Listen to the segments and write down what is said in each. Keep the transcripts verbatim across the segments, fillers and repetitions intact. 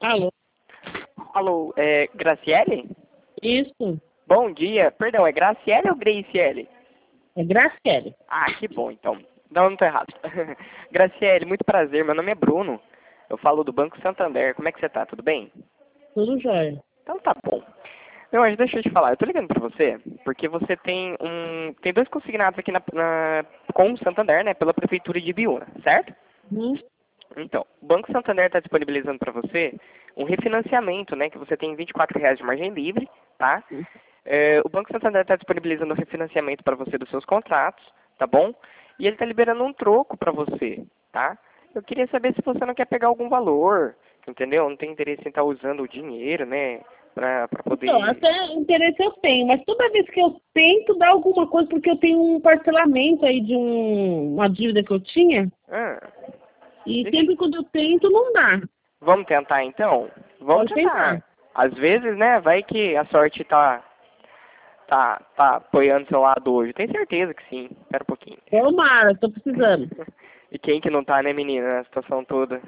Alô? Alô, é Graciele? Isso, Bom dia. Perdão, é Graciele ou Graciele? é Graciele. Ah, que bom, então. Não, não tô errado. Graciele, muito prazer. Meu nome é Bruno. Eu falo do Banco Santander. Como é que você tá? Tudo bem? Tudo jóia. Então tá bom. Meu anjo, deixa eu te falar. Eu tô ligando pra você porque você tem um... Tem dois consignados aqui na, na- com o Santander, né? Pela Prefeitura de Biúna, certo? Hum? Então, o Banco Santander está disponibilizando para você um refinanciamento, né? Que você tem vinte e quatro reais de margem livre, tá? É, o Banco Santander está disponibilizando um refinanciamento para você dos seus contratos, tá bom? E ele está liberando um troco para você, tá? Eu queria saber se você não quer pegar algum valor, entendeu? Não tem interesse em estar usando o dinheiro, né? Para Então, poder... até interesse eu tenho, mas toda vez que eu tento dar alguma coisa, porque eu tenho um parcelamento aí de um, uma dívida que eu tinha, Ah, e deixa... sempre quando eu tento, não dá. Vamos tentar então? Vamos Pode tentar. tentar. Às vezes, né? Vai que a sorte tá tá, tá apoiando seu lado hoje. Tenho certeza que sim. Espera um pouquinho. Tomara, tô precisando. E quem que não tá, né, menina, na situação toda?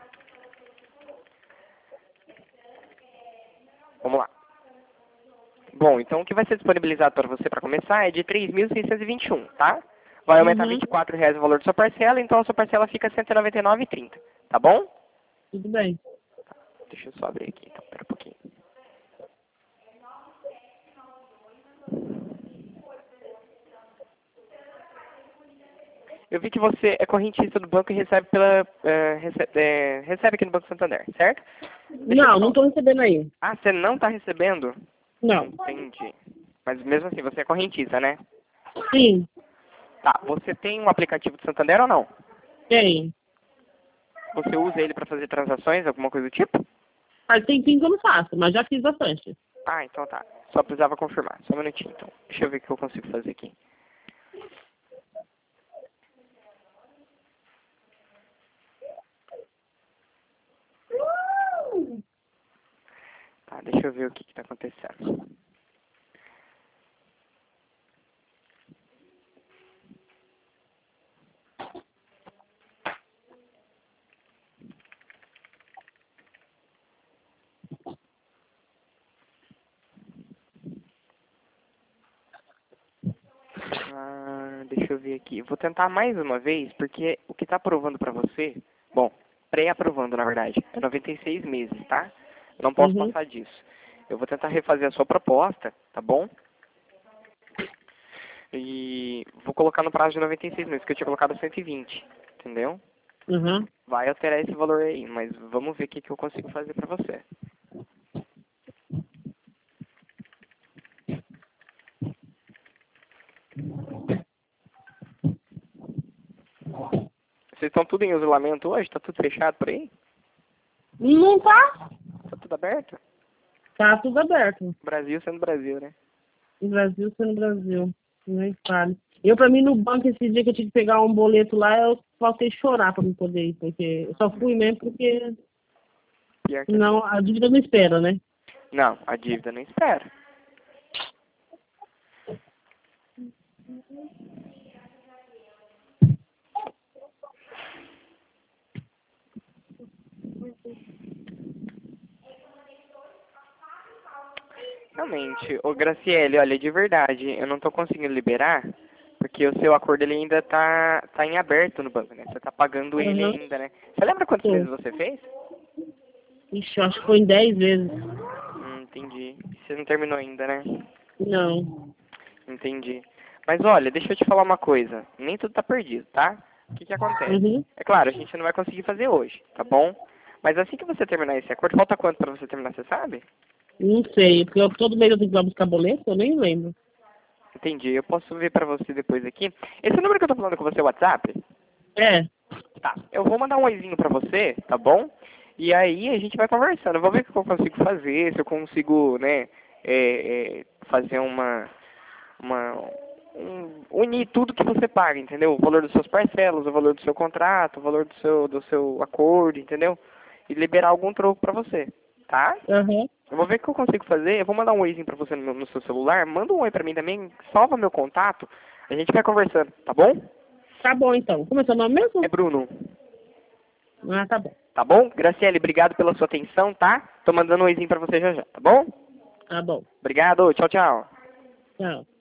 Vamos lá. Bom, então o que vai ser disponibilizado para você para começar é de três mil seiscentos e vinte e um, tá? Vai aumentar Uhum, vinte e quatro reais o valor da sua parcela, então a sua parcela fica cento e noventa e nove reais e trinta centavos, tá bom? tudo bem. Deixa eu só abrir aqui, então, espera um pouquinho. Eu vi que você é correntista do banco e recebe pela eh, recebe, eh, recebe aqui no Banco Santander, certo? Deixa eu te Não, não falar. tô recebendo aí. Ah, você não está recebendo? Não. Entendi. Mas mesmo assim, você é correntista, né? Sim, Tá, você tem um aplicativo do Santander ou não? tem. Você usa ele para fazer transações, alguma coisa do tipo? Faz tempinho que eu não faço, mas já fiz bastante. Ah, então tá. Só precisava confirmar. Só um minutinho, então. Deixa eu ver o que eu consigo fazer aqui. Tá, deixa eu ver o que que tá acontecendo. Ah, deixa eu ver aqui. Vou tentar mais uma vez, porque o que tá aprovando pra você... Bom, pré-aprovando, na verdade. É noventa e seis meses, tá? Eu não posso Uhum. passar disso. Eu vou tentar refazer a sua proposta, tá bom? E vou colocar no prazo de noventa e seis meses, que eu tinha colocado cento e vinte, entendeu? Uhum. Vai alterar esse valor aí, mas vamos ver o que, que eu consigo fazer pra você. Vocês estão tudo em isolamento hoje? Tá tudo fechado por aí? Não tá? Tá tudo aberto? Tá tudo aberto. Brasil sendo Brasil, né? No Brasil sendo Brasil. Nem fale. Eu, pra mim, no banco, esse dia que eu tive que pegar um boleto lá, eu faltei chorar pra me poder ir, porque eu só fui mesmo porque Pior que é não, mesmo. a dívida não espera, né? Não, a dívida não espera. Realmente, ô Graciele, olha, de verdade, eu não tô conseguindo liberar, porque o seu acordo ele ainda tá, tá em aberto no banco, né? Você tá pagando ele Aham, ainda, né? Você lembra quantos tô. meses você fez? Ixi, eu acho que foi em dez vezes. Hum, entendi. Você não terminou ainda, né? Não. Entendi. Mas olha, deixa eu te falar uma coisa. Nem tudo tá perdido, tá? O que que acontece? Uhum. É claro, a gente não vai conseguir fazer hoje, tá bom? Mas assim que você terminar esse acordo, falta quanto pra você terminar, você sabe? Não sei, porque eu, todo mês eu tenho que ir lá buscar boleto, eu nem lembro. Entendi. Eu posso ver pra você depois aqui. Esse número que eu tô falando com você é o WhatsApp? É, Tá. Eu vou mandar um oizinho pra você, tá bom? E aí a gente vai conversando. Eu vou ver o que eu consigo fazer, se eu consigo, né, é, é, fazer uma, uma um- unir tudo que você paga, entendeu? O valor dos seus parcelas, o valor do seu contrato, o valor do seu, do seu acordo, entendeu? E liberar algum troco pra você, tá? aham. Eu vou ver o que eu consigo fazer. Eu vou mandar um oizinho pra você no, meu- no seu celular. Manda um oi pra mim também. Salva meu contato. A gente vai conversando, tá bom? Tá bom, então. Como é seu nome É mesmo? Bruno. Ah, tá bom. Tá bom? Graciele, obrigado pela sua atenção, tá? Tô mandando um oizinho pra você já já, tá bom? Tá bom. Obrigado, tchau, tchau. Tchau.